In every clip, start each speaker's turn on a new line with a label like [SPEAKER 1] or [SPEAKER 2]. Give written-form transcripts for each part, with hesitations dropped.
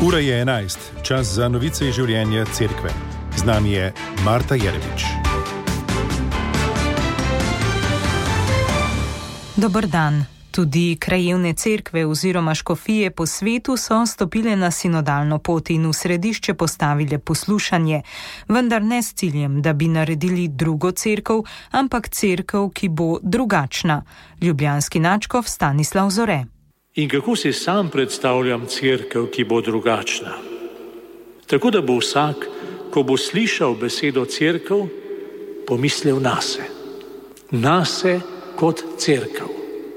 [SPEAKER 1] Ura je 11, čas za novice iz življenja cerkve. Z nami je Marta Jerevič.
[SPEAKER 2] Dober dan. Tudi krajevne cerkve oziroma škofije po svetu so stopile na sinodalno pot in v središče postavile poslušanje, vendar ne s ciljem, da bi naredili drugo cerkev, ampak cerkev, ki bo drugačna. Ljubljanski nadškof Stanislav Zore.
[SPEAKER 3] In kako si sam predstavljam cerkev, ki bo drugačna? Tako da bo vsak, ko bo slišal besedo cerkev, pomislil nase. Nase kot cerkev.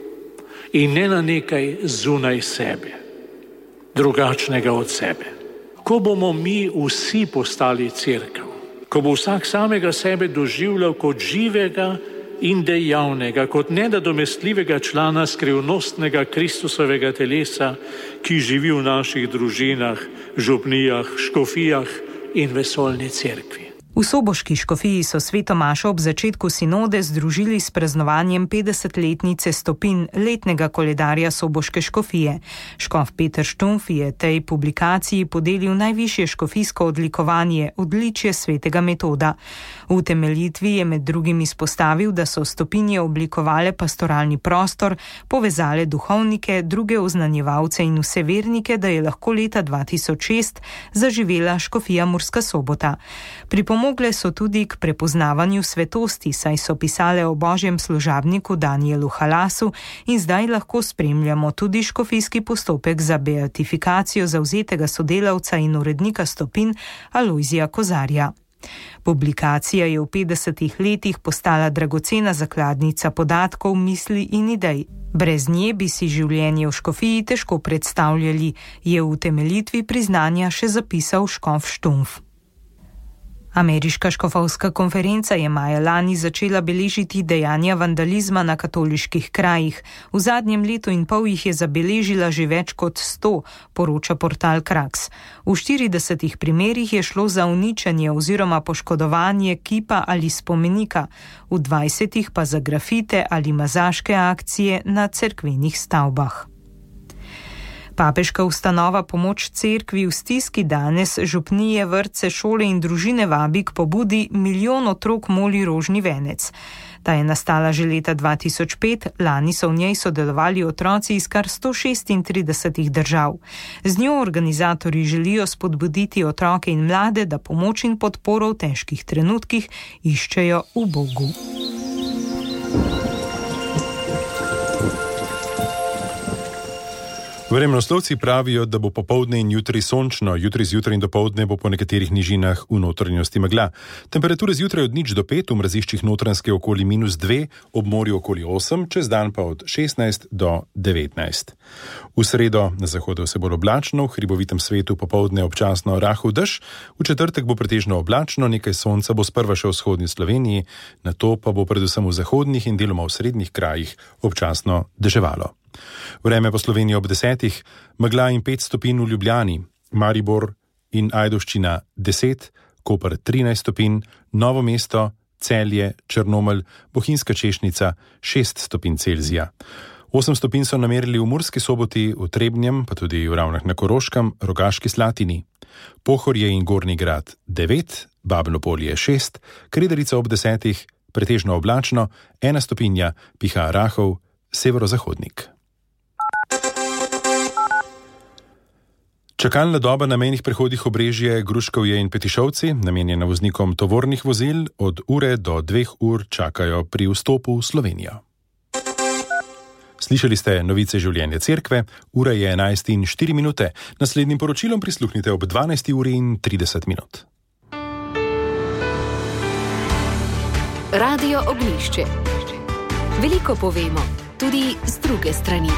[SPEAKER 3] In ne na nekaj zunaj sebe, drugačnega od sebe. Ko bomo mi vsi postali cerkev, ko bo vsak samega sebe doživljal kot živega in dejavnega, kot nenadomestljivega člana skrivnostnega Kristusovega telesa, ki živi v naših družinah, župnijah, škofijah in vesoljni cerkvi.
[SPEAKER 2] V soboški škofiji so sveto mašo ob začetku sinode združili s praznovanjem 50-letnice stopinj letnega koledarja soboške škofije. Škof Peter Štumf je tej publikaciji podelil najvišje škofijsko odlikovanje, odličje svetega Metoda. V utemeljitvi je med drugim izpostavil, da so stopinje oblikovale pastoralni prostor, povezale duhovnike, druge oznanjevalce in vse vernike, da je lahko leta 2006 zaživela škofija Murska Sobota. Pomogle so tudi k prepoznavanju svetosti, saj so pisale o božjem služabniku Danielu Halasu in zdaj lahko spremljamo tudi škofijski postopek za beatifikacijo zavzetega sodelavca in urednika stopinj Alojzija Kozarja. Publikacija je v 50 letih postala dragocena zakladnica podatkov, misli in idej. Brez nje bi si življenje v škofiji težko predstavljali, je v utemeljitvi priznanja še zapisal škof Štumf. Ameriška škofovska konferenca je maja lani začela beležiti dejanja vandalizma na katoliških krajih. V zadnjem letu in pol jih je zabeležila že več kot 100, poroča portal Kraks. V 40 primerih je šlo za uničenje oziroma poškodovanje kipa ali spomenika, v 20 pa za grafite ali mazaške akcije na cerkvenih stavbah. Papeška ustanova Pomoč cerkvi v stiski danes župnije, vrtce, šole in družine vabi k pobudi Milijon otrok moli rožni venec. Ta je nastala že leta 2005, lani so v njej sodelovali otroci iz kar 136 držav. Z njo organizatorji želijo spodbuditi otroke in mlade, da pomoč in podporo v težkih trenutkih iščejo v Bogu.
[SPEAKER 1] Vremenoslovci pravijo, da bo popoldne in jutri sončno, jutri zjutraj in dopoldne bo po nekaterih nižinah v notranjosti megla. Temperature zjutraj od 0 do 5, v mraziščih notranjske okoli -2, ob morju okoli 8, čez dan pa od 16 do 19. V sredo na zahodu se bo oblačno, v hribovitem svetu popoldne občasno rahel dež, v četrtek bo pretežno oblačno, nekaj sonca bo sprva še v vzhodni Sloveniji, nato pa bo predvsem v zahodnih in deloma v srednjih krajih občasno deževalo. Vreme po Sloveniji ob 10, megla in 5 stopinj v Ljubljani, Maribor in Ajdovščina 10, Koper 13 stopinj, Novo mesto, Celje, Črnomelj, Bohinjska Češnica 6 stopinj Celzija. 8 stopinj so namerili v Murski Soboti, v Trebnjem, pa tudi v Ravnah na Koroškem, Rogaški Slatini. Pohorje in Gornji Grad 9, Babno Polje 6, Kredarica ob 10, pretežno oblačno, 1 stopinja, piha rahel severozahodnik. Čakalna doba na mejnih prehodih Obrežje, Gruškovje in Petišovci, namenjena voznikom tovornih vozil, od ure do 2 ur čakajo pri vstopu v Slovenijo. Slišali ste novice življenja cerkve, ura je 11:04. Naslednjim poročilom prisluhnite ob 12:30.
[SPEAKER 4] Radio Ognjišče. Veliko povemo, tudi z druge strani.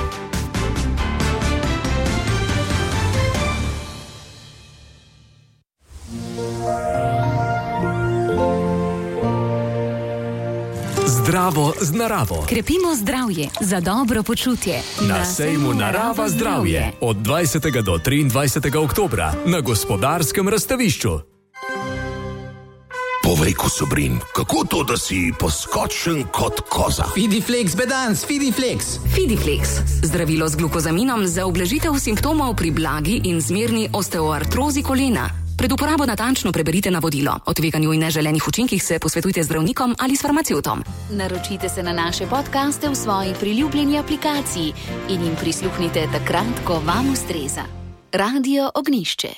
[SPEAKER 5] Zdravo z naravo.
[SPEAKER 4] Krepimo zdravje za dobro počutje.
[SPEAKER 5] Na sejmu Narava zdravje od 20. do 23. oktobra na Gospodarskem razstavišču.
[SPEAKER 6] Povej, Kosobrin, kako to, da si poskočen kot koza?
[SPEAKER 5] Fidiflex, bedans, Fidiflex.
[SPEAKER 4] Fidiflex, zdravilo z glukozaminom za ublažitev simptomov pri blagi in zmerni osteoartrozi kolena. Pred uporabo natančno preberite navodilo. O tveganju in neželenih učinkih se posvetujte z zdravnikom ali s farmacevtom. Naročite se na naše podcaste v svoji priljubljeni aplikaciji in jim prisluhnite takrat, ko vam ustreza. Radio Ognjišče.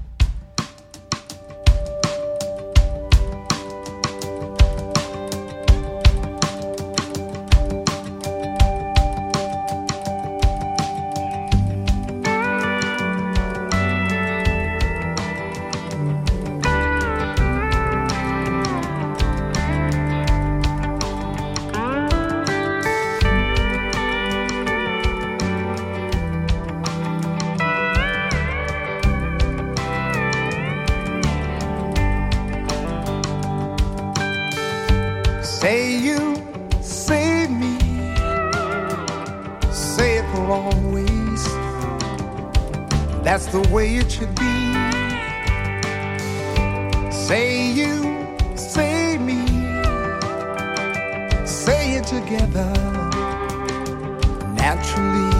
[SPEAKER 7] Say you, say me, say it for always. That's the way it should be. Say you, say me, say it together, naturally.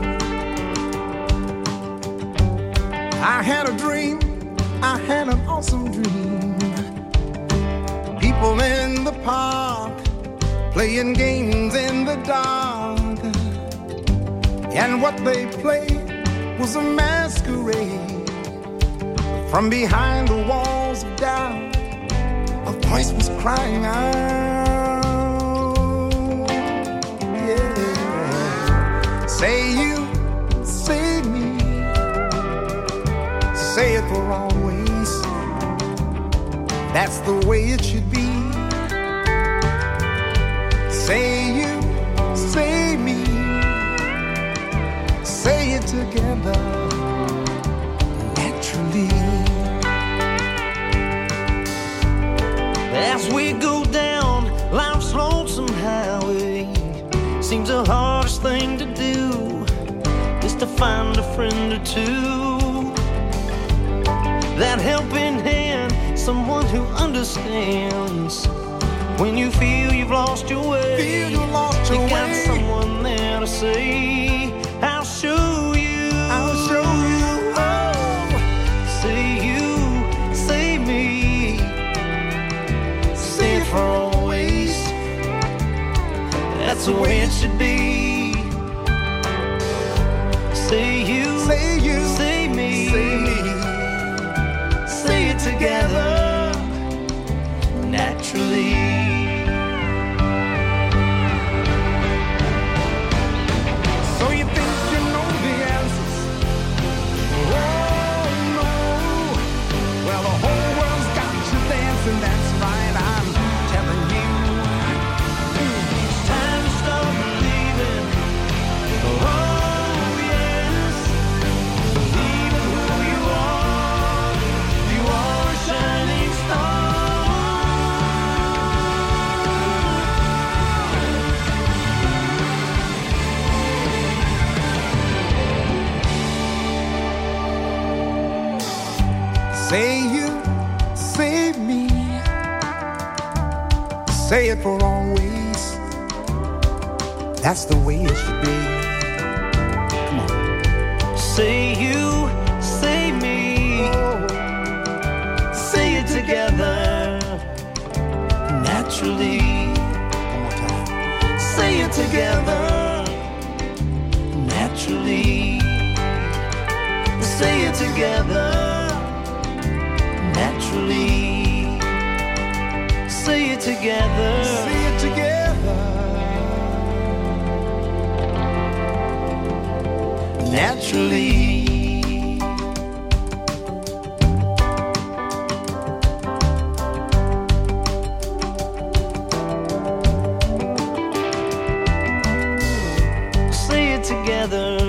[SPEAKER 7] I had a dream, I had an awesome dream. People in the park, playing games in the dark. And what they played was a masquerade. From behind the walls of doubt, a voice was crying out. Yeah. Say you, say me, say it for always. That's the way it should be. Say you, say me, say it together, naturally.
[SPEAKER 8] As we go down life's lonesome highway, seems the hardest thing to do is to find a friend or two. That helping hand, someone who understands. When you feel you've lost your way, you got someone there to say, I'll show you, I'll show you. Oh, say you, say me, say it for always. That's the way it should be. Say you, say you, say me, say it together, naturally.
[SPEAKER 7] And that's right, I'm telling you.
[SPEAKER 8] It's time to start believing. Oh yes, believe in who you are. You are a shining
[SPEAKER 7] star. Say you, say me, say it for always. That's the way it should be. Come on.
[SPEAKER 8] Say you, say me, say it together, naturally.
[SPEAKER 7] One more time.
[SPEAKER 8] Say it together, naturally. Say it together, naturally. Say it together.
[SPEAKER 7] Say it together,
[SPEAKER 8] naturally. Say it together.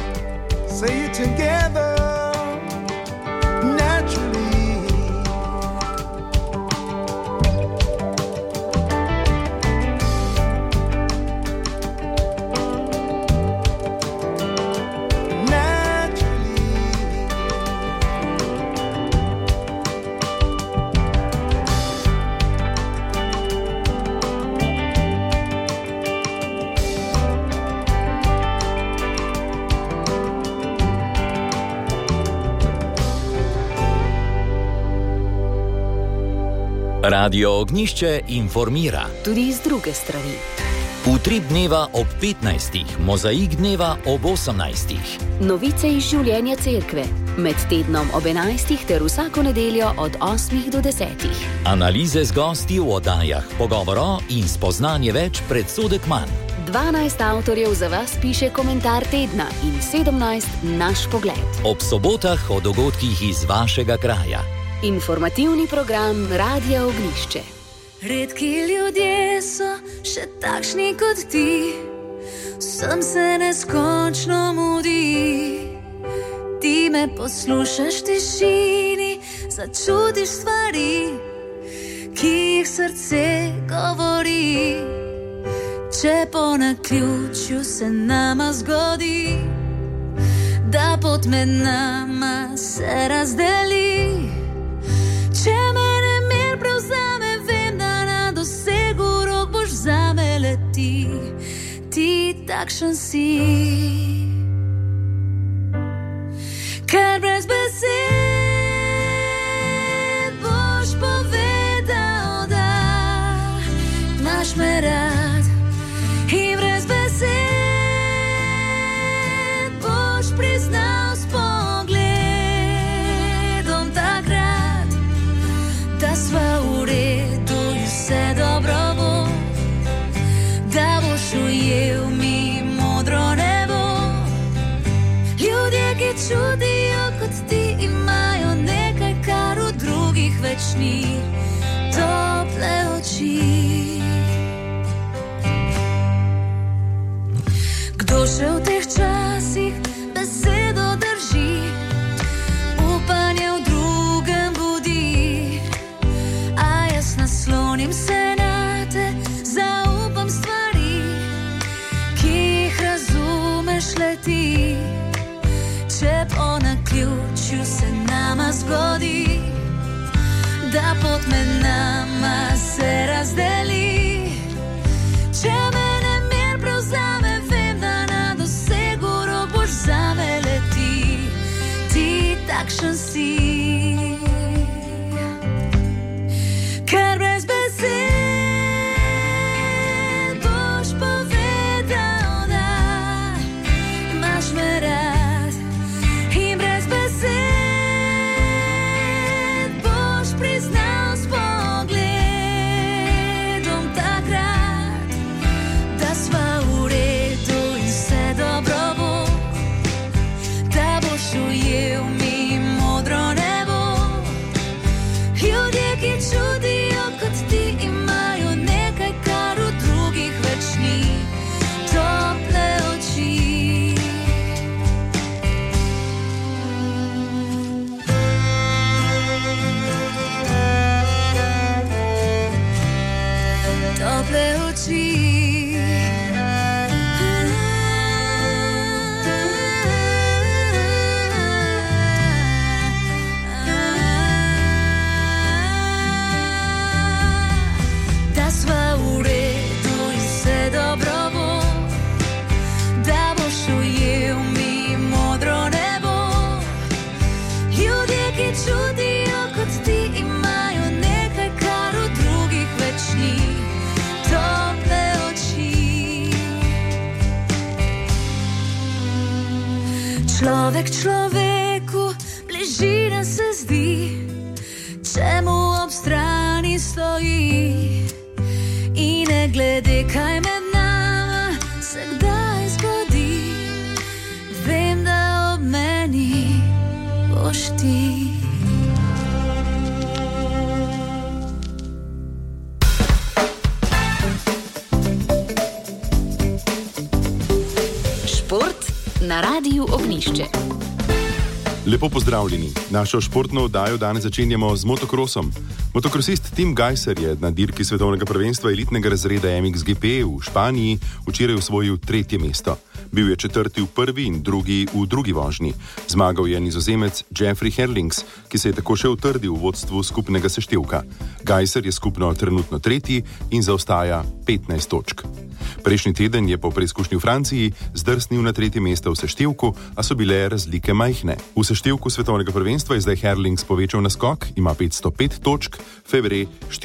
[SPEAKER 7] Say it together, naturally.
[SPEAKER 9] Radio Ognišče informira.
[SPEAKER 4] Tudi iz druge strani.
[SPEAKER 9] Utrip dneva ob 15, mozaik dneva ob 18.
[SPEAKER 4] Novice iz življenja cerkve, med tednom ob 11 ter vsako nedeljo od 8 do 10.
[SPEAKER 9] Analize z gosti v oddajah, pogovoro in spoznanje več predsodek manj.
[SPEAKER 4] 12 avtorjev za vas piše komentar tedna in 17 naš pogled.
[SPEAKER 9] Ob sobotah o dogodkih iz vašega kraja.
[SPEAKER 4] Informativni program Radia Ognišče.
[SPEAKER 10] Redki ljudje so še takšni kot ti, vsem se neskončno mudi. Ti me poslušaš v tišini, začutiš stvari, ki jih srce govori. Če po naključju se nama zgodi, da pot med nama se razdeli. Če mene mir prevzame, vem, da na dosegu rok boš zame leti. Ti takšen si, ker brez besed boš povedal, da imaš me rad. In brez besed boš priznal s pogledom takrat, da sva v redu in vse dobro bo, da boš ujel mi modro nebo. Ljudje, ki čudijo kot ti, imajo nekaj, kar v drugih več ni, tople oči. Kdo še v teh časih besedo drži, upanje v drugem budi, a jaz naslonim se na te, zaupam stvari, ki jih razumeš le ti. Če po naključju se nama zgodi, da pot med nama se razdeli. Če mene mir prevzame, vem, da na dosegu rok boš zame leti. Ti takšen si, ker brez besed boš povedal, da imaš me rad. In brez besed boš priznal s pogledom takrat, da sva v redu in vse dobro bo, da boš ujel mi modro nebo. Ljudje, ki čudijo kot ti, imajo nekaj, kar v drugih več ni, tople oči. Tople oči. Da sva v redu in vse dobro bo, da boš ujel mi modro nebo. Ljudje, ki čudijo kot ti, imajo nekaj, kar v drugih več ni, tople oči. Človek človeku bližina se zdi, če mu ob strani stoji. In ne glede, kaj med nama se kdaj zgodi, vem, da ob meni boš ti.
[SPEAKER 4] Šport na Radiu Ognišče.
[SPEAKER 1] Lepo pozdravljeni. Našo športno oddajo danes začenjamo z motokrosom. Motokrosist Tim Gajser je na dirki svetovnega prvenstva elitnega razreda MXGP v Španiji včeraj osvojil 3. mesto. Bil je četrti v prvi in drugi v drugi vožnji. Zmagal je Nizozemec Jeffrey Herlings, ki se je tako še utrdil v vodstvu skupnega seštevka. Gajser je skupno trenutno tretji in zaostaja 15 točk. Prejšnji teden je po preizkušnji v Franciji zdrsnil na tretje mesto v seštevku, a so bile razlike majhne. V seštevku svetovnega prvenstva je zdaj Herlings povečal naskok, ima 505 točk, Fevre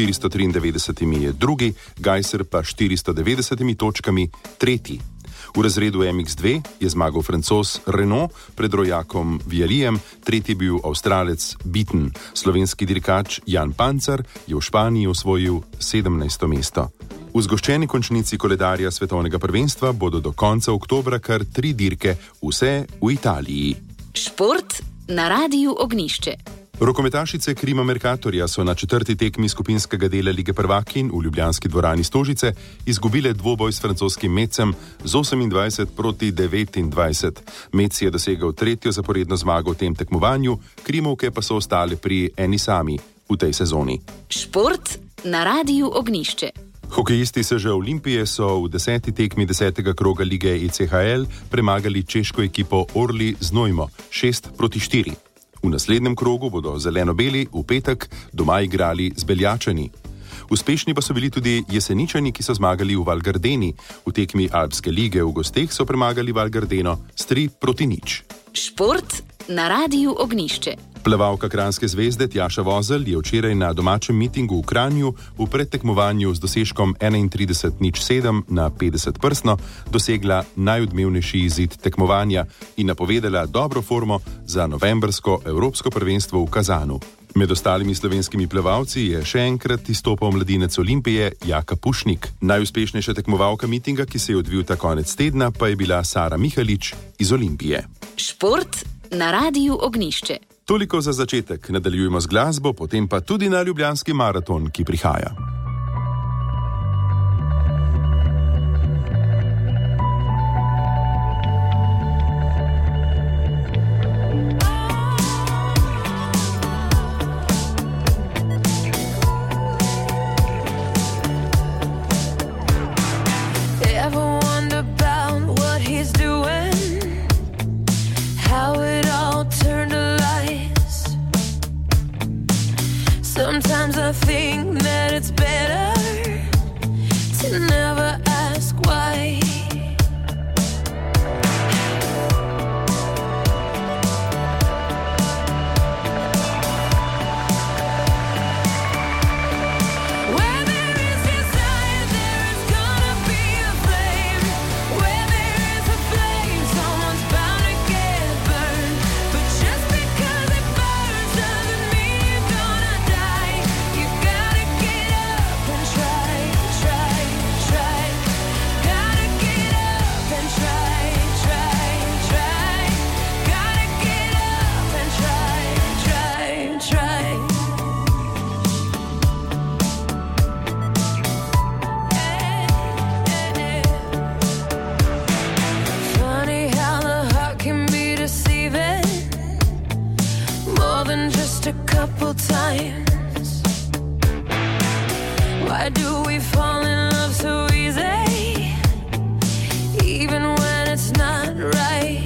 [SPEAKER 1] 493 je drugi, Gajser pa 490 točkami tretji. V razredu MX2 je zmagal Francoz Renault pred rojakom Vialijem, tretji je bil Avstralec Beaton. Slovenski dirkač Jan Pancar je v Španiji osvojil 17. mesto. V zgoščeni končnici koledarja svetovnega prvenstva bodo do konca oktobra kar 3 dirke, vse v Italiji.
[SPEAKER 4] Šport na Radiu Ognjišče.
[SPEAKER 1] Rokometašice Krima Mercatorja so na 4. tekmi skupinskega dela Lige prvakinj v ljubljanski dvorani Stožice izgubile dvoboj s francoskim Metcem z 28-29. Metz je dosegel 3. zaporedno zmago v tem tekmovanju, Krimovke pa so ostale pri eni sami v tej sezoni.
[SPEAKER 4] Šport na Radiu Ognjišče.
[SPEAKER 1] Hokejisti SŽ Olimpije so v 10. tekmi 10. kroga lige ECHL premagali češko ekipo Orli Znojmo 6-4. V naslednjem krogu bodo zeleno-beli v petek doma igrali z Beljačani. Uspešni pa so bili tudi Jeseničani, ki so zmagali v Val Gardeni. V tekmi Alpske lige v gosteh so premagali Val Gardeno s 3-0.
[SPEAKER 4] Šport na Radiu Ognjišče.
[SPEAKER 1] Plavalka Kranjske zvezde Tjaša Vozelj je včeraj na domačem mitingu v Kranju v predtekmovanju z dosežkom 31:07 na 50 prstno dosegla najodmevnejši izid tekmovanja in napovedala dobro formo za novembrsko evropsko prvenstvo v Kazanu. Med ostalimi slovenskimi plavalci je še enkrat izstopal mladinec Olimpije Jaka Pušnik. Najuspešnejša tekmovalka mitinga, ki se je odvil ta konec tedna, pa je bila Sara Mihalič iz Olimpije.
[SPEAKER 4] Šport na Radiu Ognjišče.
[SPEAKER 1] Toliko za začetek, nadaljujemo z glasbo, potem pa tudi na ljubljanski maraton, ki prihaja.
[SPEAKER 10] Sometimes I think that it's better to never ask why. Where there is desire, there is gonna be a flame. Where there is a flame, someone's bound to get burned. But just because it burns doesn't mean you're gonna die. You gotta get up and try, try, try. Gotta get up and try, try, try. Gotta get up and try, try, try. Funny how the heart can be deceiving more than just a couple times. Why do we fall in love so easy, even when it's not right?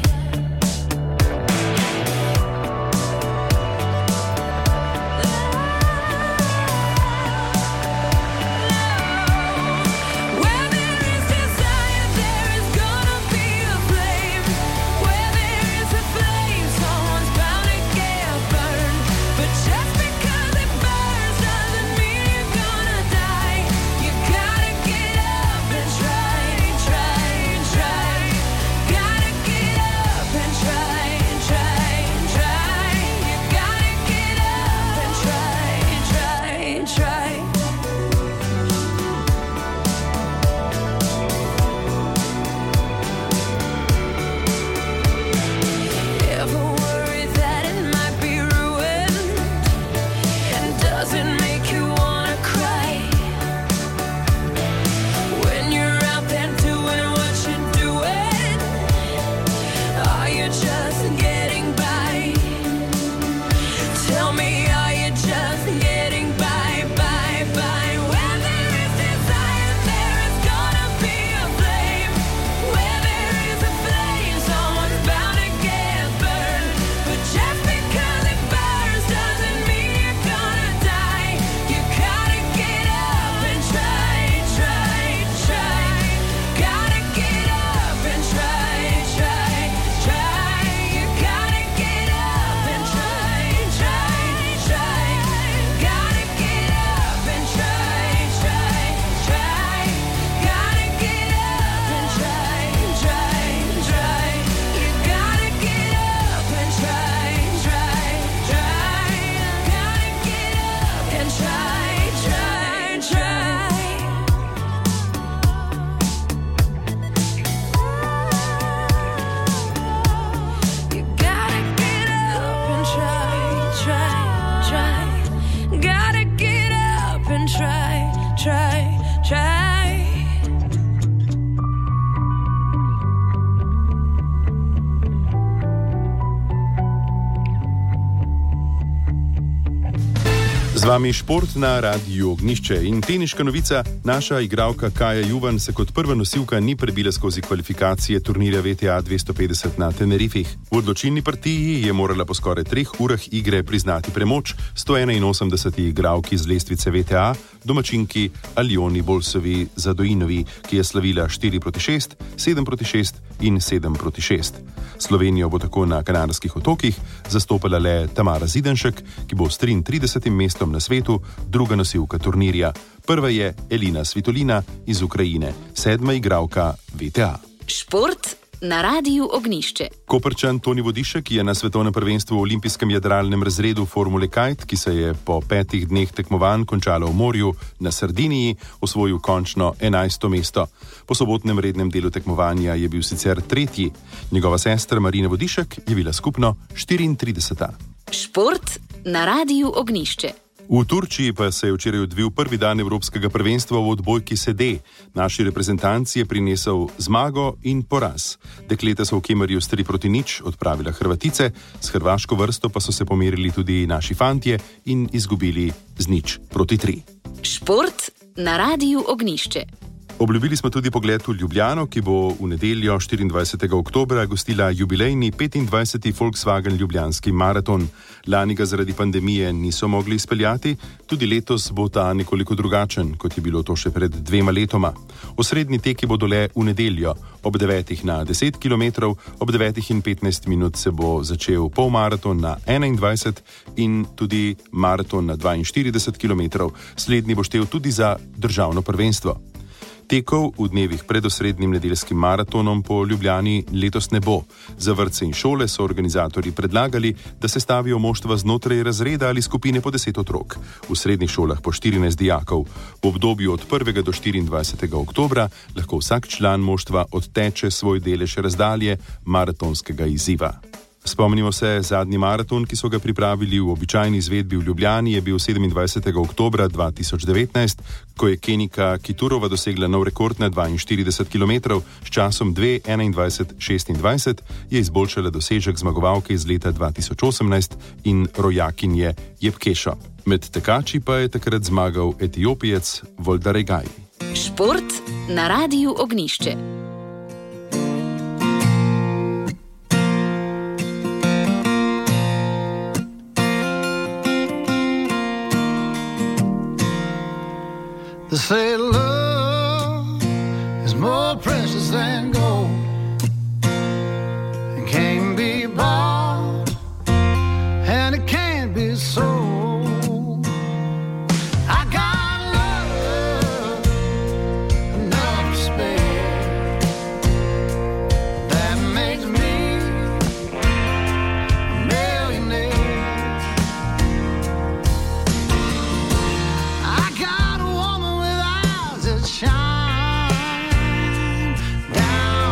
[SPEAKER 10] Where there is desire, there is gonna be a flame. Where there is a flame, someone's bound to get burned. But just because it burns doesn't mean you're gonna die. You gotta get up
[SPEAKER 1] vami šport na Radiu Ognišče in teniška novica. Naša igralka Kaja Juvan se kot prva nosilka ni prebila skozi kvalifikacije turnirja VTA 250 na Tenerifih. V odločilni partiji je morala po skoraj 3 urah igre priznati premoč 181 igralki z lestvice VTA, domačinki Aljoni Bolsovi Zadojinovi, ki je slavila 4-6, 7-6 in 7-6. Slovenijo bo tako na Kanarskih otokih zastopala le Tamara Zidenšek, ki bo s 33. mestom na svetu druga nosilka turnirja. Prva je Elina Svitolina iz Ukrajine, 7. igralka VTA.
[SPEAKER 4] Šport na Radiu Ognišče.
[SPEAKER 1] Koprčan Toni Vodišek je na svetovnem prvenstvu v olimpijskem jadralnem razredu Formule Kite, ki se je po 5 dneh tekmovanj končalo v morju na Sardiniji, osvojil končno 11. mesto. Po sobotnem rednem delu tekmovanja je bil sicer 3. Njegova sestra Marina Vodišek je bila skupno 34.
[SPEAKER 4] Šport na Radiu Ognišče.
[SPEAKER 1] V Turčiji pa se je včeraj odvil prvi dan Evropskega prvenstva v odbojki sede. Naši reprezentanci je prinesel zmago in poraz. Dekleta so v Kemerju s 3-0 odpravila Hrvatice, s hrvaško vrsto pa so se pomerili tudi naši fantje in izgubili z 0-3.
[SPEAKER 4] Šport na Radiu Ognišče.
[SPEAKER 1] Obljubili smo tudi pogled v Ljubljano, ki bo v nedeljo 24. oktobra gostila jubilejni 25. Volkswagen Ljubljanski maraton. Lani ga zaradi pandemije niso mogli izpeljati, tudi letos bo ta nekoliko drugačen, kot je bilo to še pred 2 letoma. Osrednji teki bodo le v nedeljo, ob 9 na 10 km, ob 9:15 se bo začel polmaraton na 21 in tudi maraton na 42 km. Slednji bo štel tudi za državno prvenstvo. Tekov v dnevih pred osrednjim nedeljskim maratonom po Ljubljani letos ne bo. Za vrtce in šole so organizatorji predlagali, da se stavijo moštva znotraj razreda ali skupine po 10 otrok. V srednjih šolah po 14 dijakov. V obdobju od 1. do 24. oktobra lahko vsak član moštva odteče svoj delež razdalje maratonskega izziva. Spomnimo se, zadnji maraton, ki so ga pripravili v običajni izvedbi v Ljubljani, je bil 27. oktobra 2019, ko je Kenika Kiturova dosegla nov rekord na 42 km s časom 2:21:26, je izboljšala dosežek zmagovalke iz leta 2018 in rojakinje Jepkešo. Med tekači pa je takrat zmagal Etiopijec Voldaregaj.
[SPEAKER 4] Šport na Radiu Ognišče.
[SPEAKER 7] They say love is more precious than gold. It can't be bought and it can't be sold. I got love enough to spare. That makes me a millionaire. I got shine down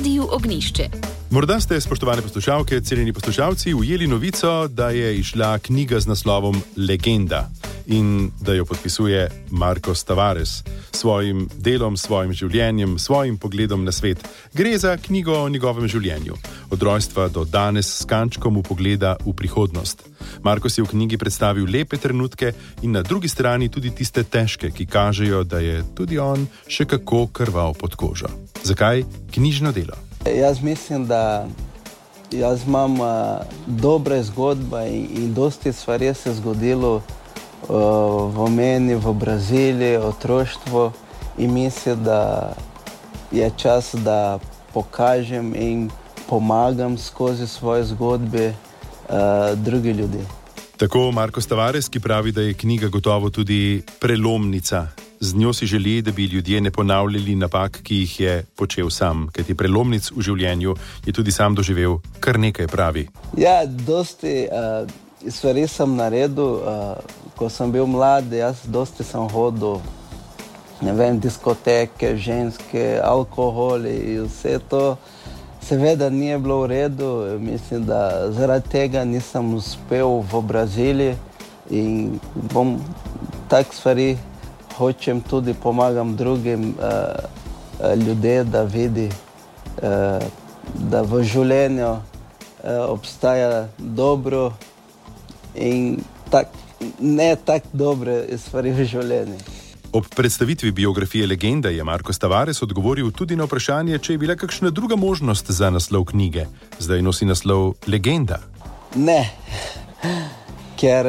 [SPEAKER 4] Radiu Ognišče.
[SPEAKER 1] Morda ste, spoštovane poslušalke, cenjeni poslušalci, ujeli novico, da je izšla knjiga z naslovom Legenda in da jo podpisuje Marcos Tavares s svojim delom, svojim življenjem, svojim pogledom na svet. Gre za knjigo o njegovem življenju, od rojstva do danes s kančkom pogleda v prihodnost. Marcos je v knjigi predstavil lepe trenutke in na drugi strani tudi tiste težke, ki kažejo, da je tudi on še kako krval pod kožo. Zakaj knjižno delo?
[SPEAKER 11] Jaz mislim, da jaz imam dobre zgodbe in dosti stvari se zgodilo v meni, v Braziliji, otroštvo in mislim, da je čas, da pokažem in pomagam skozi svoje zgodbe drugi ljudi.
[SPEAKER 1] Tako Marcos Tavares, ki pravi, da je knjiga gotovo tudi prelomnica. Z njo si želi, da bi ljudje ne ponavljali napak, ki jih je počel sam, kajti prelomnic v življenju je tudi sam doživel kar nekaj, pravi.
[SPEAKER 11] Ja, dosti stvari sem naredil, ko sem bil mlad, jaz dosti sem hodil, diskoteke, ženske, alkohol in vse to. Seveda nije bilo v redu, mislim, da zaradi tega nisem uspel v Braziliji in bom tak stvari hočem tudi pomagam drugim ljudem, da vidi, da v življenju obstaja dobro in ne tako dobre stvari v življenju.
[SPEAKER 1] Ob predstavitvi biografije Legenda je Marcos Tavares odgovoril tudi na vprašanje, če je bila kakšna druga možnost za naslov knjige. Zdaj nosi naslov Legenda.
[SPEAKER 11] Ne, ker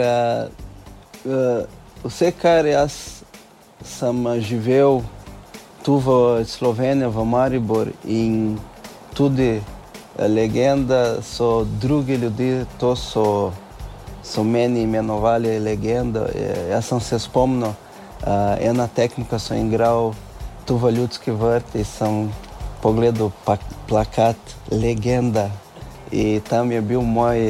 [SPEAKER 11] vse, kar jaz sem živel tu v Sloveniji, v Maribor in tudi Legenda so drugi ljudi, to so meni imenovali Legenda. Jaz sem se spomnil, ena teknika sem igral tu v Ljudski vrt in sem pogledal plakat Legenda in tam je bil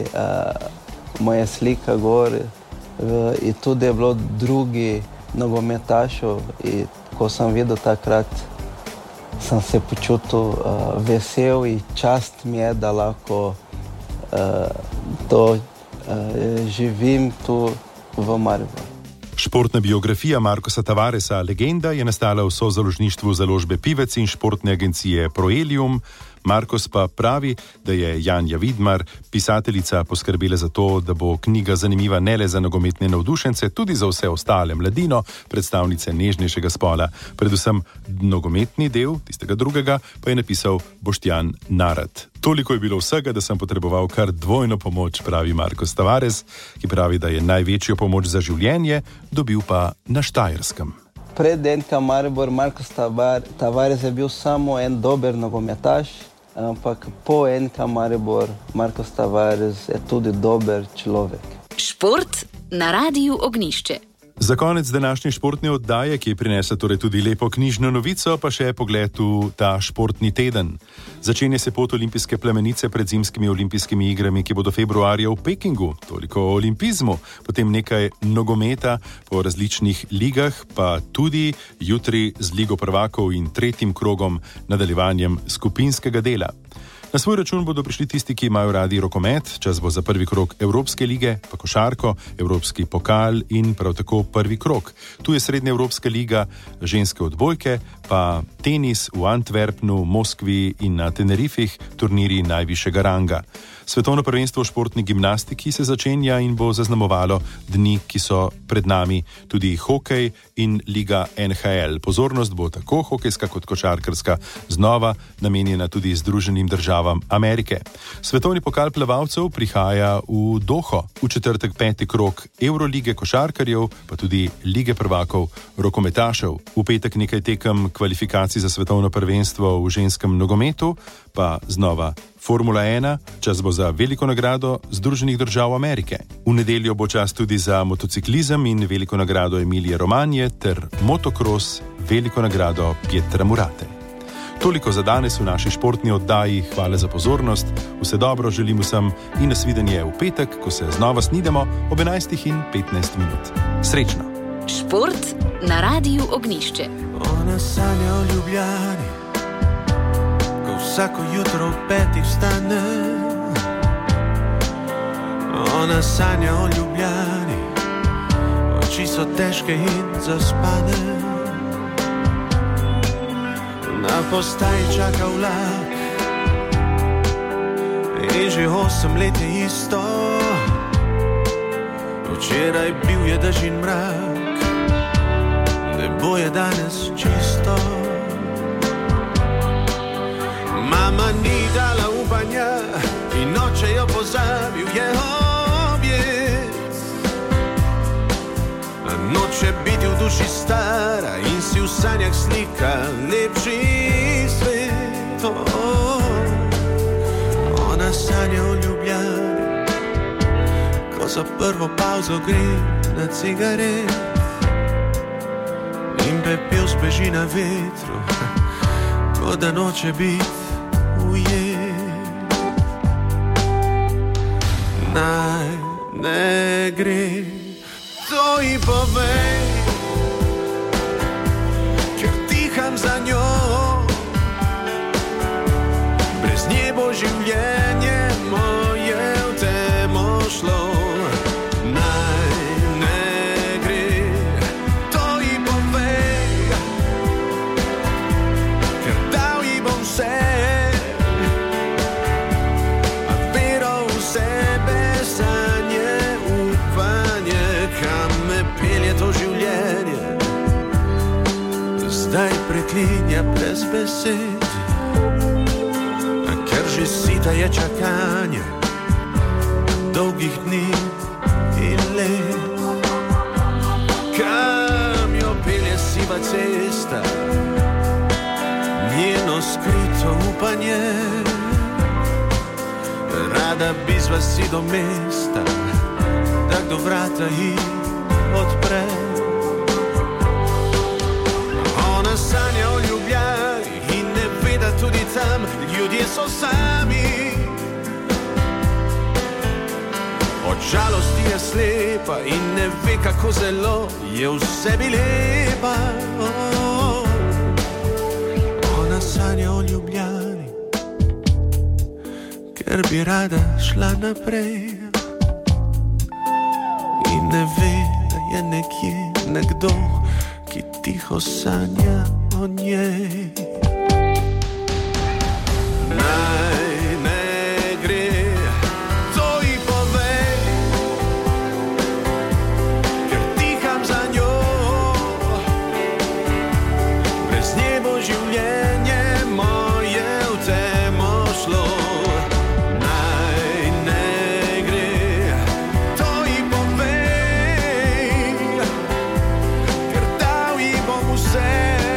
[SPEAKER 11] moja slika gor in tudi je bilo drugi nogometašov in ko sem videl takrat, sem se počutil vesel in čast mi je, da lahko to živim tu v Mariboru.
[SPEAKER 1] Športna biografija Marcosa Tavaresa Legenda je nastala v sozaložništvu založbe Pivec in športne agencije Proelium. Marcos pa pravi, da je Janja Vidmar, pisateljica, poskrbela za to, da bo knjiga zanimiva ne le za nogometne navdušence, tudi za vse ostale, mladino, predstavnice nežnejšega spola. Predvsem nogometni del, tistega drugega, pa je napisal Boštjan Narat. Toliko je bilo vsega, da sem potreboval kar dvojno pomoč, pravi Marcos Tavares, ki pravi, da je največjo pomoč za življenje dobil pa na Štajerskem.
[SPEAKER 11] Pred NK Maribor Marcos Tavares je bil samo en dober nogometaš, ampak po NK Maribor Marcos Tavares je tudi dober človek.
[SPEAKER 4] Šport na Radiu Ognišče.
[SPEAKER 1] Za konec današnje športne oddaje, ki je prinesla torej tudi lepo knjižno novico, pa še pogled v ta športni teden. Začenja se pot olimpijske plamenice pred zimskimi olimpijskimi igrami, ki bodo februarja v Pekingu. Toliko o olimpizmu, potem nekaj nogometa po različnih ligah, pa tudi jutri z Ligo prvakov in tretjim krogom nadaljevanjem skupinskega dela. Na svoj račun bodo prišli tisti, ki imajo radi rokomet, čas bo za prvi krog Evropske lige, pa košarko, Evropski pokal in prav tako prvi krog. Tu je Srednja Evropska liga, ženske odbojke, pa tenis v Antwerpnu, Moskvi in na Tenerifih, turniri najvišjega ranga. Svetovno prvenstvo v športni gimnastiki se začenja in bo zaznamovalo dni, ki so pred nami, tudi hokej in liga NHL. Pozornost bo tako hokejska kot košarkarska znova namenjena tudi Združenim državam Amerike. Svetovni pokal plavalcev prihaja v Doho, v četrtek 5. krog Eurolige košarkarjev, pa tudi Lige prvakov rokometašev. V petek nekaj tekem kvalifikacij za svetovno prvenstvo v ženskem nogometu, pa znova Formula 1, čas bo za veliko nagrado Združenih držav Amerike. V nedeljo bo čas tudi za motociklizem in veliko nagrado Emilije Romanje ter motokros, veliko nagrado Pietra Murate. Toliko za danes v naši športni oddaji. Hvala za pozornost, vse dobro želim vsem in nasvidenje v petek, ko se znova snidemo ob 11:15. Srečno!
[SPEAKER 4] Šport na Radiu Ognišče.
[SPEAKER 8] Ona sanja o Ljubljani, ko
[SPEAKER 12] vsako jutro ob 5 vstane. Ona sanja o Ljubljani, oči so težke in zaspane. Na postaji čaka vlak in že 8 let je isto. Včeraj bil je dež in mrak, nebo je danes čisto. Mama ni dala upanja in oče jo pozabil je objekt. Noče biti v duši stara in si v sanjah slika lepši svet. Ona sanja o Ljubljani, ko za prvo pauzo gre na cigaret in pepel speži na vetru, ko da noče biti ujet. Naj ne gre, to ji povej, ker diham za njo. Brez nje bo življenje moje v temo šlo. Naj ne gre, to ji povej, ker dal ji bom vse. A vero v sebe, sanje, upanje, kam me pelje to življenje. Zdaj preklinja brez besed, ker že sita je čakanje dolgih dni in let. Kam jo pelje siva cesta, njeno skrito upanje. Rada bi z vasi do mesta, da kdo vrata ji odpre. Ona sanja o Ljubljani in ne ve, da tudi tam ljudje so sami. Od žalosti je slepa in ne ve, kako zelo je v sebi lepa. Ona sanja o Ljubljani, ker bi rada šla naprej in ne ve, da je nekje nekdo, ki tiho sanja o njej. Naj ne gre, to ji povej, ker diham za njo. Brez nje bo življenje moje v temo šlo. Naj ne gre, to ji povej, ker dal ji bom vse.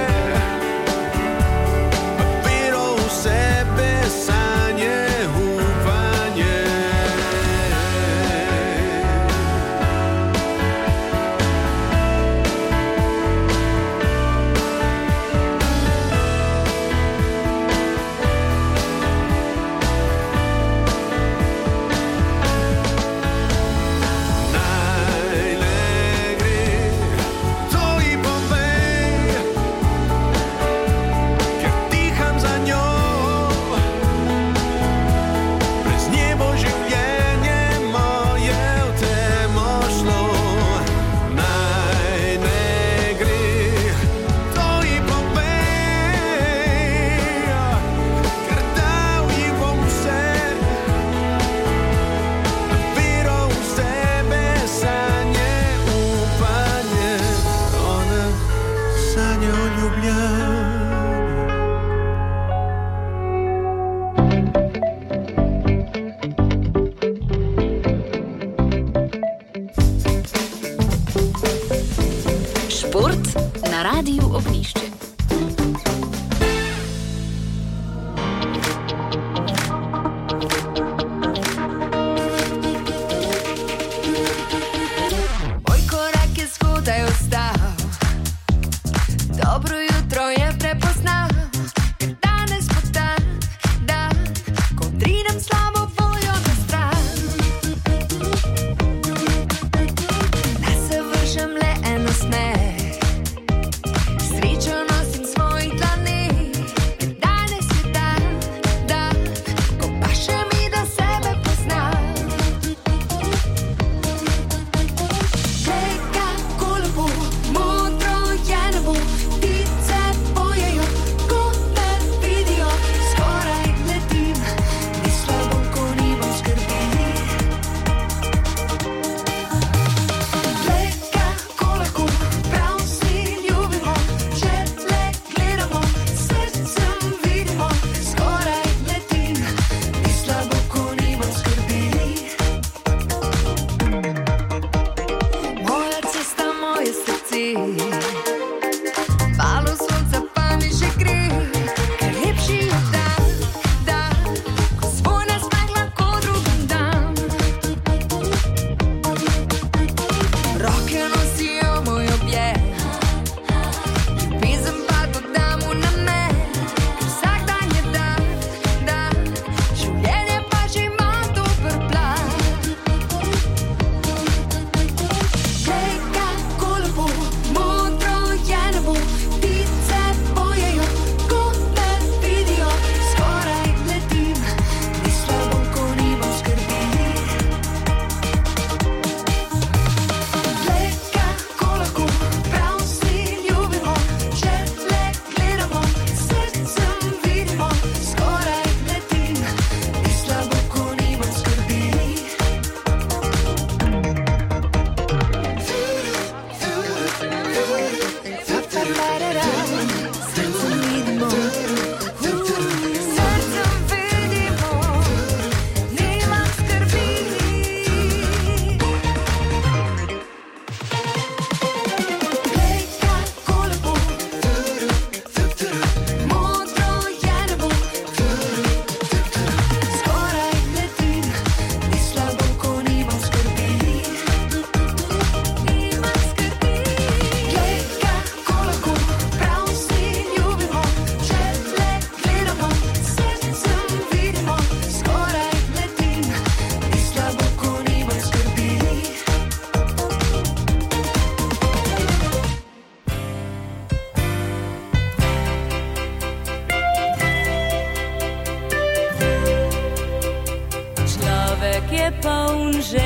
[SPEAKER 4] Na Rádiu Ognjišče.
[SPEAKER 10] Moj korak je zgodaj ostal, dobro jutro je prepoznal, ker danes bo tak dan, ko odrinem slabo voljo na stran. Da se vržem le eno smer, srečo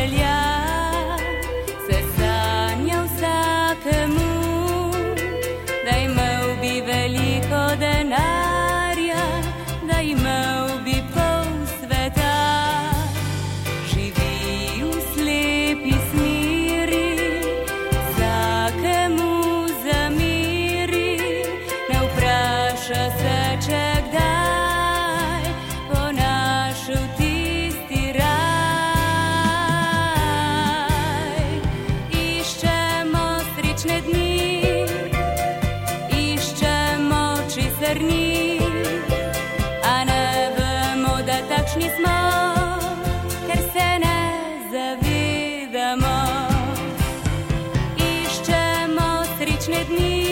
[SPEAKER 10] velja, se sanja vsakemu, da imel bi veliko denarja, da imel bi pol sveta. Živi v slepi smeri, vsakemu zamiri, ne vpraša se, če kdaj bo našel tisti raj. Iščemo srečne dni, iščemo čisrni, a ne vemo, da takšni smo, ker se ne zavedamo. Iščemo srečne dni,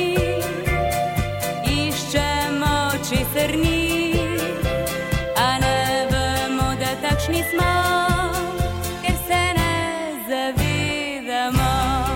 [SPEAKER 10] iščemo čisrni, a ne vemo, da takšni smo, ker se ne zavedamo.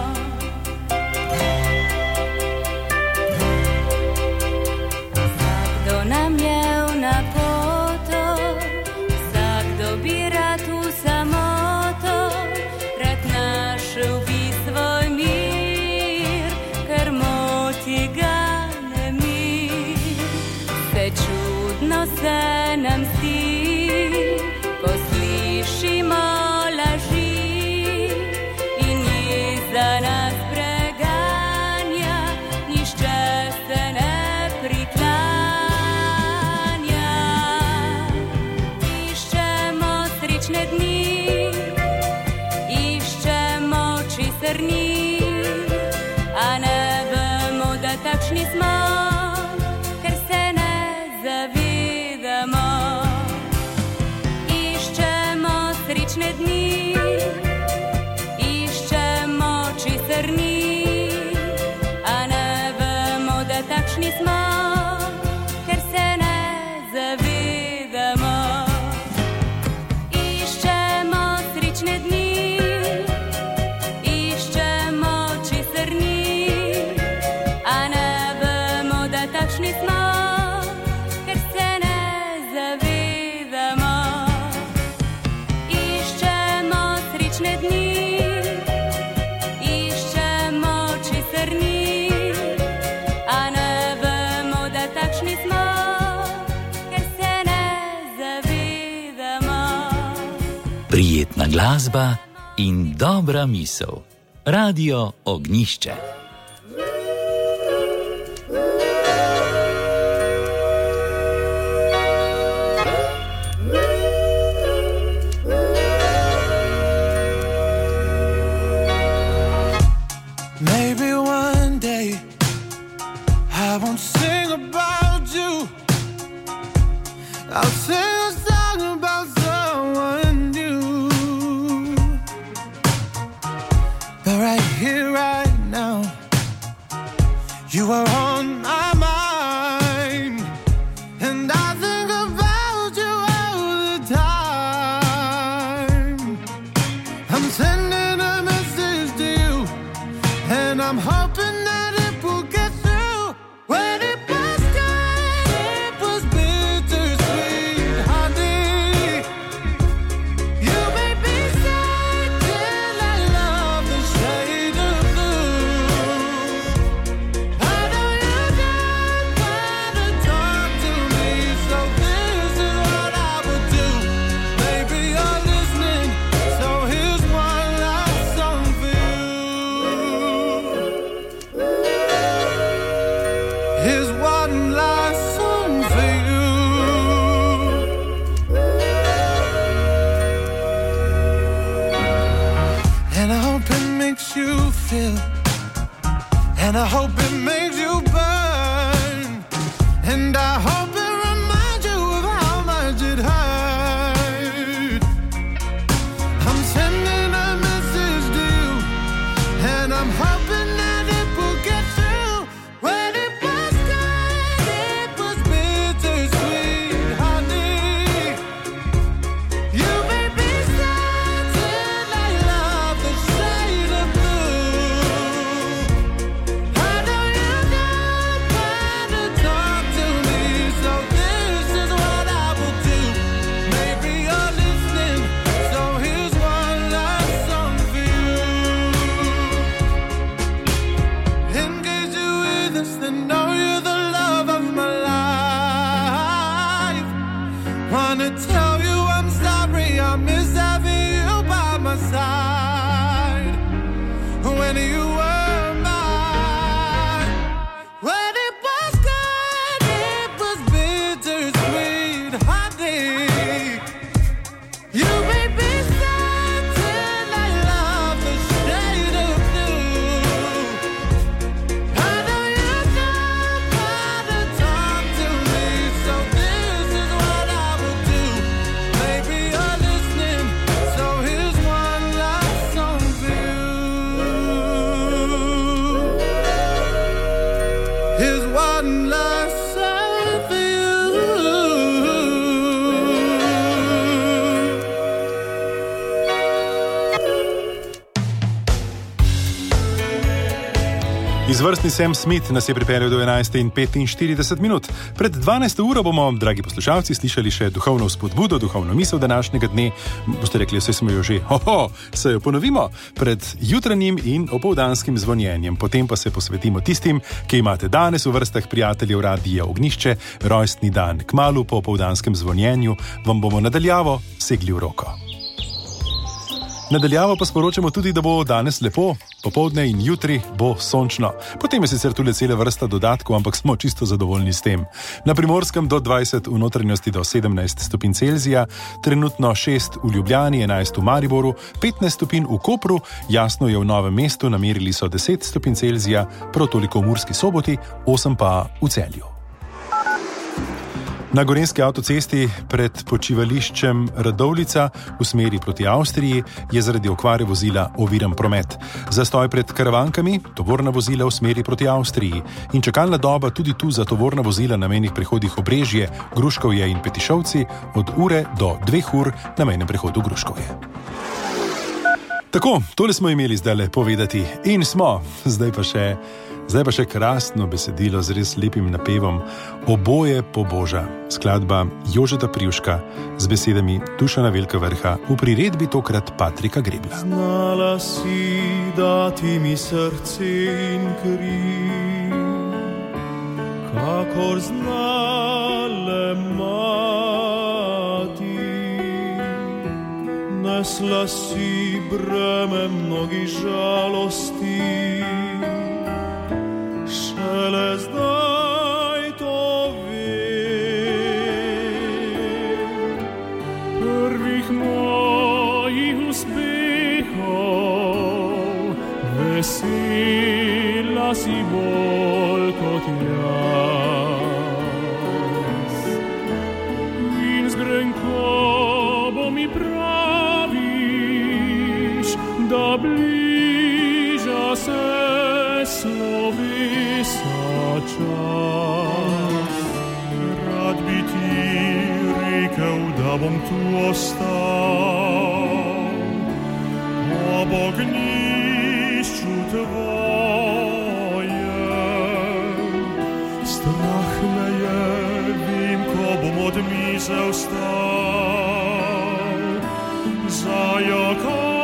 [SPEAKER 10] Vsakdo nam je v napoto, vsakdo bi rad v samoto, rad našel bi svoj mir, ker moti ga nemir. Vse čudno se nam zdi, ko slišimo laži in jih za nas preganja, nišče se ne priklanja. Iščemo srečne dni, iščemo čisrni, a ne vemo, da takšni smo, ker se ne zavedamo. Iščemo srečne dni, iščemo čisrni, a ne vemo, da takšni smo, ker se ne zavedamo. Iščemo srečne dni, iščemo čisrni, a ne vemo, da takšni smo, ker se ne zavedamo. Iščemo srečne dni, iščemo čisrni, a ne vemo, da takšni smo, ker se ne zavedamo.
[SPEAKER 9] Prijetna glasba in dobra misel. Radio Ognjišče.
[SPEAKER 12] Maybe one day I won't sing about you. I'll sing a song about someone new. But right here, right now, you are on my mind, and I think about you all the time. I'm sending a message to you, and I'm hoping that it will get through. When it was good, it was bittersweet, honey. You made me sad till I love the shade of blue. I know you don't wanna talk to me, so this is what I would do. Maybe you're listening, so here's one last song for you. Here's one last song for you. And I hope it makes you feel, and I hope it makes you burn, and I hope it reminds you of how much it hurt. I'm sending a message to you, and I'm hoping that it will get through. When it was good, it was bittersweet, honey. You made me sad till I love the shade of blue. I know you don't wanna talk to me, so
[SPEAKER 1] Izvrstni Sam Smith nas je pripeljal do 11:45. Pred 12. uro bomo, dragi poslušalci, slišali še duhovno spodbudo, duhovno misel današnjega dne. Boste rekli, vse smo jo že, se jo ponovimo pred jutranjim in opoldanskim zvonjenjem. Potem pa se posvetimo tistim, ki imate danes v vrstah prijateljev Radia Ognjišče rojstni dan. Kmalu po opoldanskem zvonjenju vam bomo nadaljavo segli v roko. Nadaljavo pa sporočamo tudi, da bo danes lepo, popoldne in jutri bo sončno. Potem je sicer tule cela vrsta dodatkov, ampak smo čisto zadovoljni s tem. Na Primorskem do 20, v notranjosti do 17 stopinj Celzija, trenutno 6 v Ljubljani, 11 v Mariboru, 15 stopinj v Kopru, jasno je v Novem mestu, namerili so 10 stopinj Celzija, prav toliko v Murski Soboti, 8 pa v Celju. Na Gorenjski avtocesti pred počivališčem Radovljica v smeri proti Avstriji je zaradi okvare vozila oviran promet. Zastoj pred Karavankami, tovorna vozila v smeri proti Avstriji in čakalna doba tudi tu za tovorna vozila na mejnih prehodih Obrežje, Gruškovje in Petišovci od ure do 2 ur na mejnem prehodu Gruškovje. Tako, tole smo imeli zdajle povedati in smo, zdaj pa še krasno besedilo z res lepim napevom Oboje poboža, skladba Jožeta Privška z besedami Dušana Velkavrha, v priredbi tokrat Patrika Grebla.
[SPEAKER 13] Znala si dati mi srce in kri, kakor znale mati. Nesla si breme mnogih žalosti, šele zdaj to vem. Prvih mojih uspehov vesela si bolj kot jaz. In z grenkobo mi praviš, da bliža se slovesa čas. Rad bi ti rekel, da bom tu ostal ob ognjišču tvojem. Strah me je, vem, ko bom od mize vstal, zajakal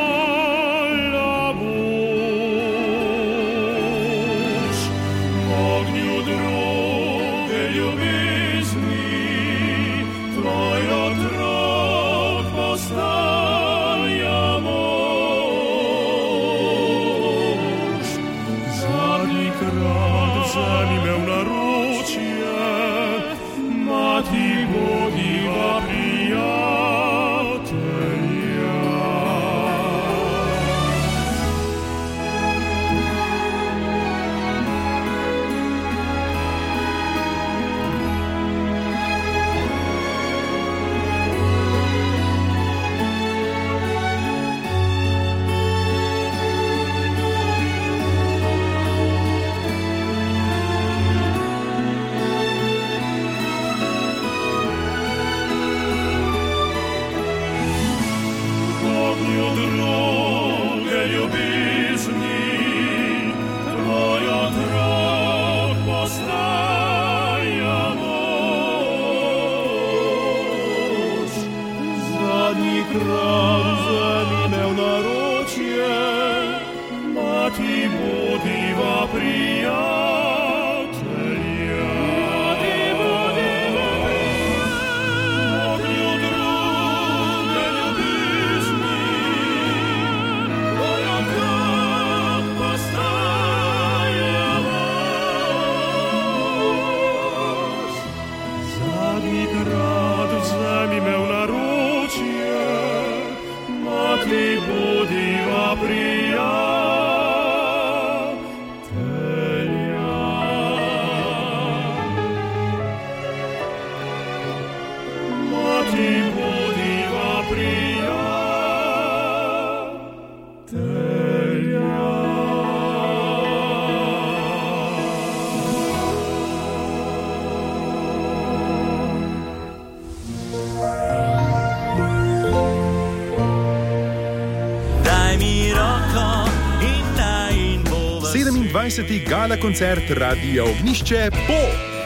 [SPEAKER 1] 23. gala koncert Radia Ognjišče bo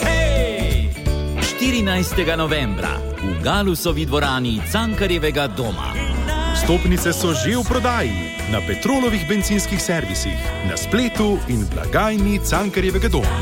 [SPEAKER 9] 14. novembra v Galusovi dvorani Cankarjevega doma.
[SPEAKER 1] Vstopnice so že v prodaji na Petrolovih bencinskih servisih, na spletu in blagajni Cankarjevega doma.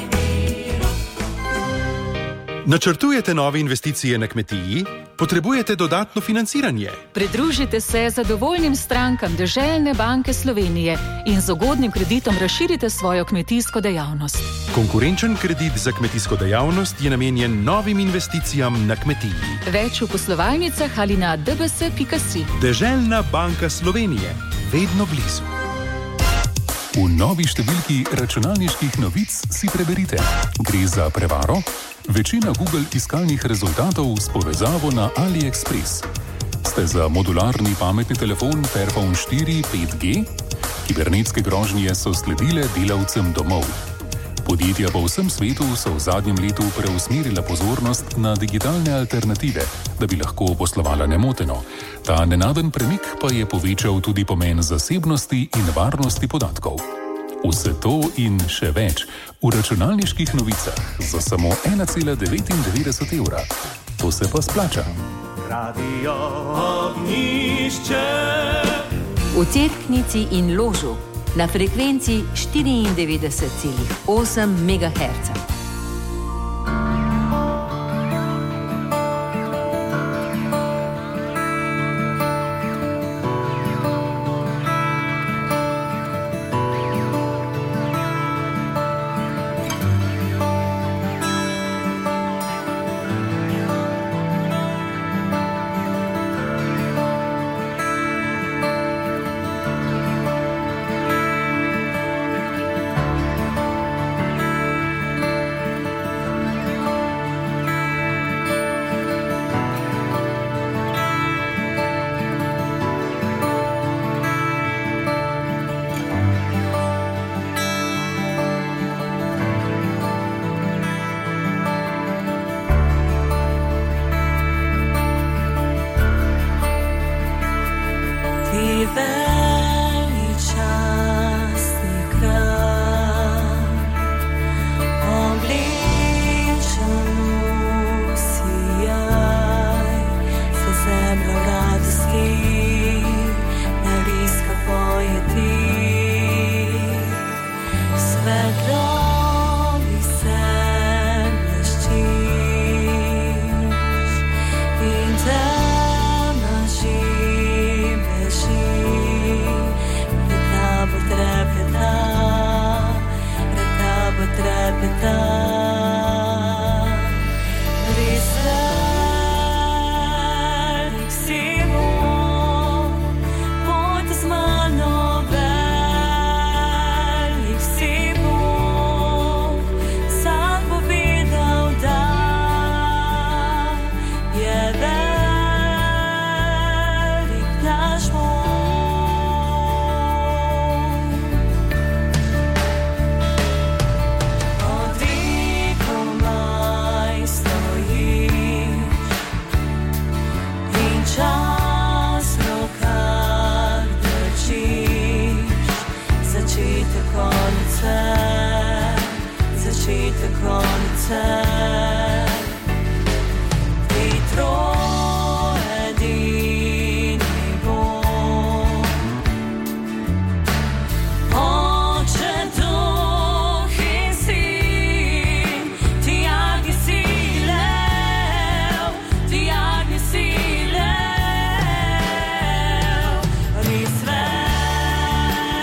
[SPEAKER 1] Načrtujete nove investicije na kmetiji? Potrebujete dodatno financiranje?
[SPEAKER 14] Pridružite se zadovoljnim strankam Deželne banke Slovenije in z ugodnim kreditom razširite svojo kmetijsko dejavnost.
[SPEAKER 1] Konkurenčen kredit za kmetijsko dejavnost je namenjen novim investicijam na kmetiji.
[SPEAKER 14] Več v poslovalnicah ali na dbs.si.
[SPEAKER 1] Deželna banka Slovenije, vedno blizu.
[SPEAKER 15] V novi številki računalniških novic si preberite. Gre za prevaro? Večina Google iskalnih rezultatov s povezavo na AliExpress. Ste za modularni pametni telefon Fairphone 4 5G? Kibernetske grožnje so sledile delavcem domov. Podjetja po vsem svetu so v zadnjem letu preusmerila pozornost na digitalne alternative, da bi lahko poslovala nemoteno. Ta nenaden premik pa je povečal tudi pomen zasebnosti in varnosti podatkov. Vse to in še več v računalniških novicah za samo 1,99 evra. To se pa splača.
[SPEAKER 8] Radio Ognjišče.
[SPEAKER 16] V Cerknici in Ložu na frekvenci 94,8 MHz.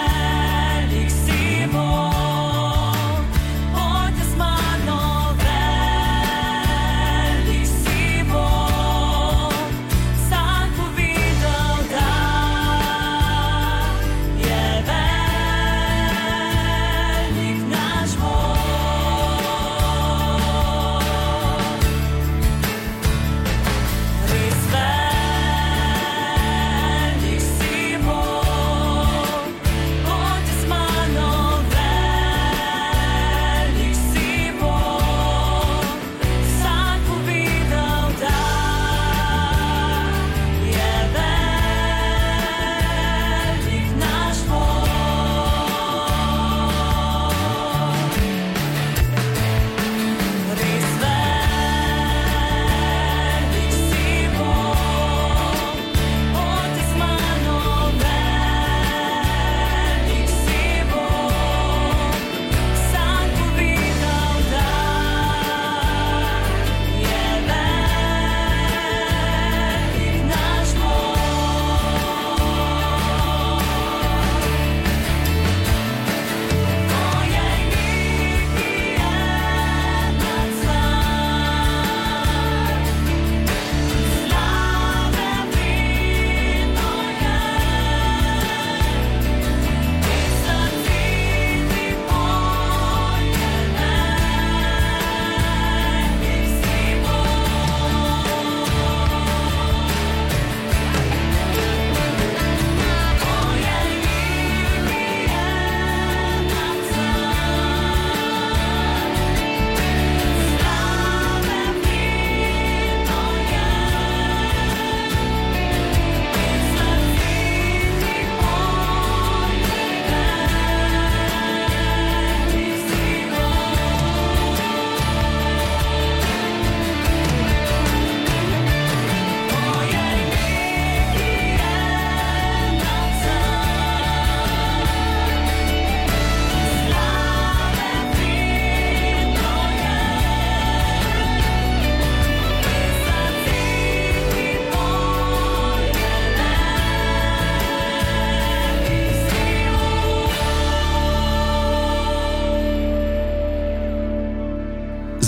[SPEAKER 10] Pojdi z mano več.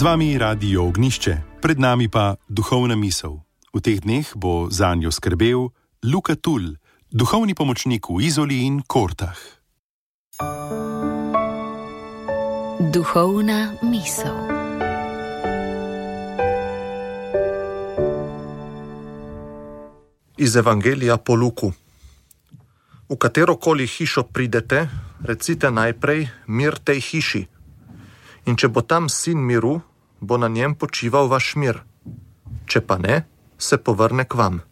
[SPEAKER 1] Z vami Radio Ognišče, pred nami pa duhovna misel. V teh dneh bo zanjo skrbel Luka Tul, duhovni pomočnik v Izoli in Kortah.
[SPEAKER 16] Duhovna misel.
[SPEAKER 17] Iz Evangelija po Luku. V katerokoli hišo pridete, recite najprej mir tej hiši. In če bo tam sin miru, bo na njem počival vaš mir. Če pa ne, se povrne k vam.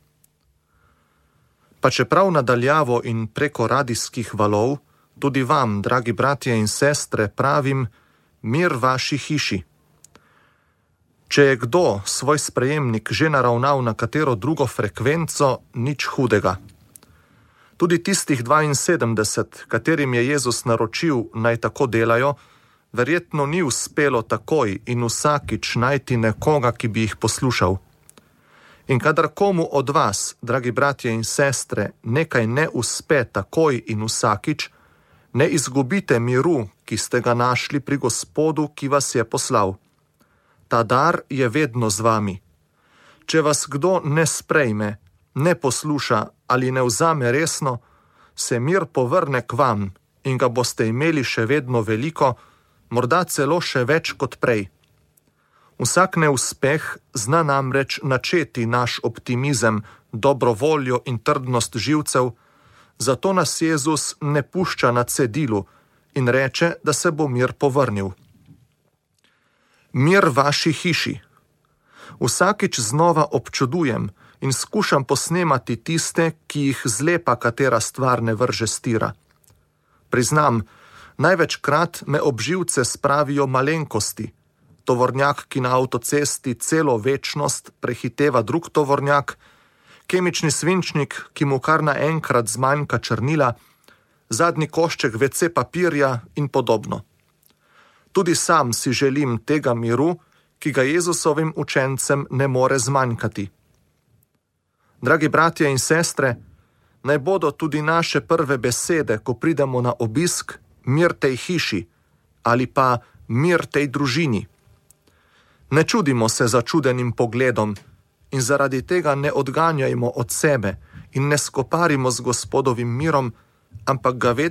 [SPEAKER 17] Pa čeprav nadaljavo in preko radijskih valov, tudi vam, dragi bratje in sestre, pravim mir vaši hiši. Če je kdo svoj sprejemnik že naravnal na katero drugo frekvenco, nič hudega. Tudi tistih 72, katerim je Jezus naročil, naj tako delajo, verjetno ni uspelo takoj in vsakič najti nekoga, ki bi jih poslušal. In kadar komu od vas, dragi bratje in sestre, nekaj ne uspe takoj in vsakič, ne izgubite miru, ki ste ga našli pri Gospodu, ki vas je poslal. Ta dar je vedno z vami. Če vas kdo ne sprejme, ne posluša ali ne vzame resno, se mir povrne k vam in ga boste imeli še vedno veliko, morda celo še več kot prej. Vsak neuspeh zna namreč načeti naš optimizem, dobro voljo in trdnost živcev, zato nas Jezus ne pušča na cedilu in reče, da se bo mir povrnil. Mir vaši hiši. Vsakič znova občudujem in skušam posnemati tiste, ki jih zlepa katera stvar ne vrže s tira. Priznam, največkrat me ob živce spravijo malenkosti. Tovornjak, ki na avtocesti celo večnost prehiteva drug tovornjak, kemični svinčnik, ki mu kar naenkrat zmanjka črnila, zadnji košček WC papirja in podobno. Tudi sam si želim tega miru, ki ga Jezusovim učencem ne more zmanjkati. Dragi bratje in sestre, naj bodo tudi naše prve besede, ko pridemo na obisk, mir tej hiši ali pa mir tej družini. Ne čudimo se začudenim pogledom in zaradi tega ne odganjajmo od sebe in ne skoparimo z Gospodovim mirom, ampak ga vedno